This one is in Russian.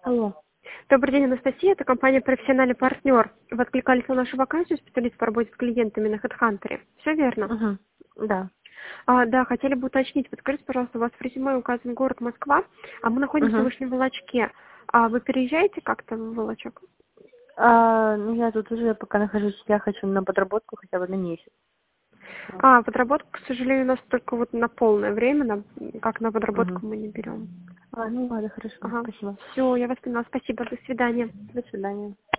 Алло. Добрый день, Анастасия. Это компания «Профессиональный партнер». Вы откликались на нашу вакансию специалист по работе с клиентами на HeadHunter. Все верно? Угу. Да. Да, хотели бы уточнить. Подскажите, пожалуйста, у вас в резюме указан город Москва, а мы находимся в Угу. Вышнем Волочке. А вы переезжаете как-то в Волочок? Ну, я тут уже пока нахожусь, я хочу на подработку хотя бы на месяц. Подработку, к сожалению, у нас только вот на полное время, как на Угу. подработку мы не берем. Ну ладно, хорошо, Ага. спасибо. Все, я вас поняла. Спасибо. До свидания. До свидания.